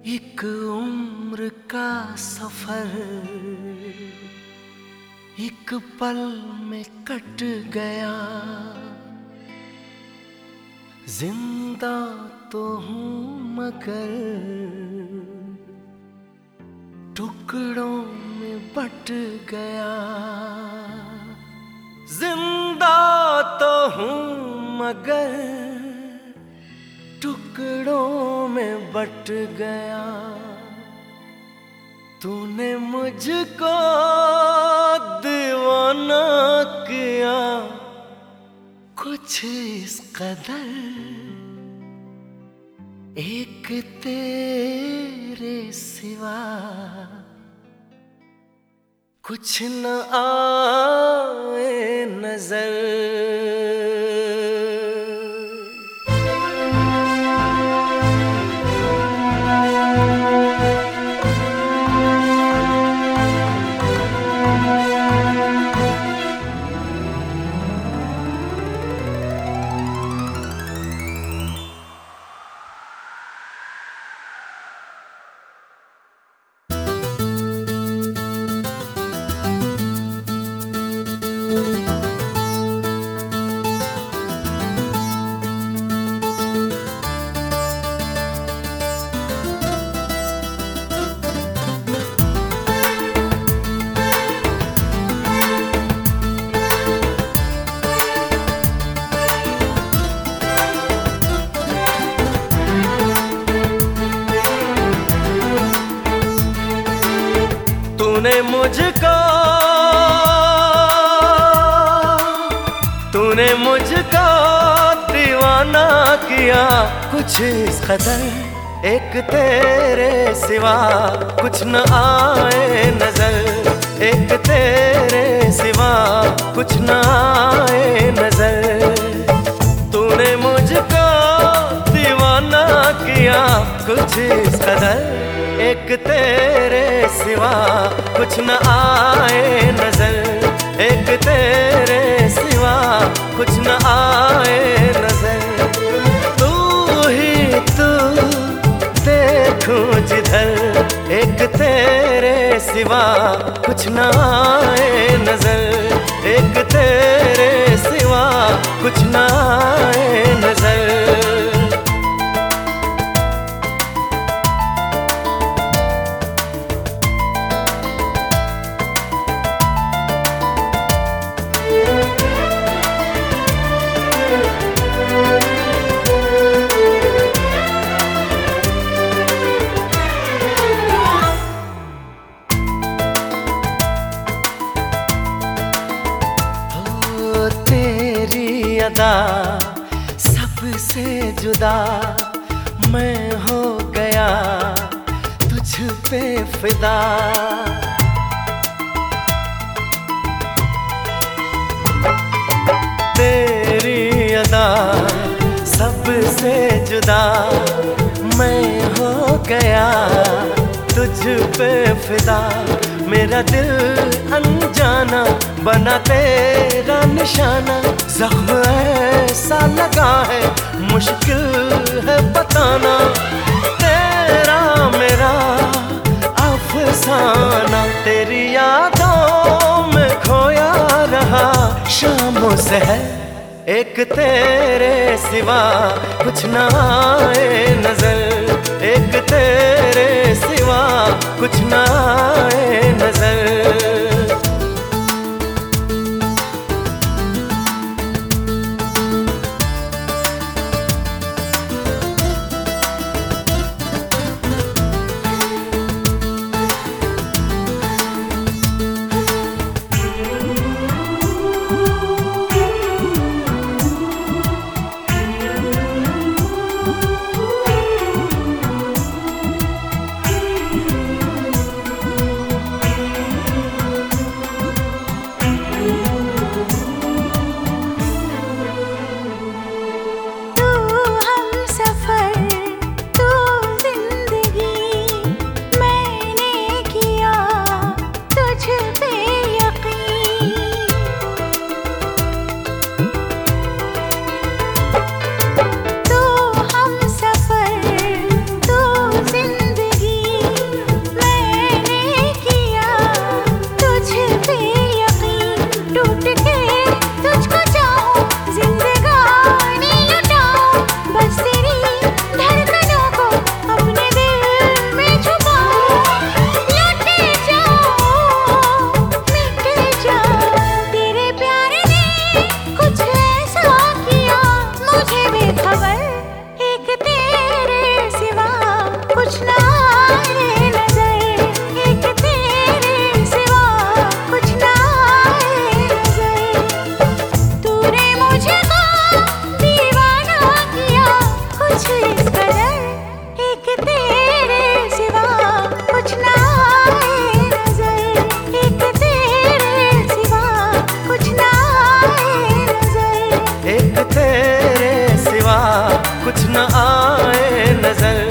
एक उम्र का सफर एक पल में कट गया। जिंदा तो हूँ मगर टुकड़ों में बट गया। जिंदा तो हूँ मगर टुकड़ों में बट गया। तूने मुझको दीवाना किया कुछ इस कदर, एक तेरे सिवा कुछ न आए नजर। तूने मुझको दीवाना किया कुछ इस कदर, एक तेरे सिवा कुछ न आए नजर। एक तेरे सिवा कुछ न आए नजर। तूने मुझको दीवाना किया कुछ इस कदर, एक तेरे सिवा कुछ न आए नजर। एक तेरे सिवा कुछ न आए नजर। तू ही तू देखूं जिधर, एक तेरे सिवा कुछ न आए नजर। एक तेरे सिवा कुछ न आए नजर। सबसे जुदा मैं हो गया, तुझ पे फिदा। तेरी अदा सबसे जुदा मैं हो गया, तुझ पे फिदा। मेरा दिल अनजाना बना तेरा निशाना। जख्म ऐसा लगा है मुश्किल है बताना। तेरा मेरा अफसाना, तेरी यादों में खोया रहा शामों से है। एक तेरे सिवा कुछ न आए नजर। एक तेरे सिवा कुछ न आए नजर। गजल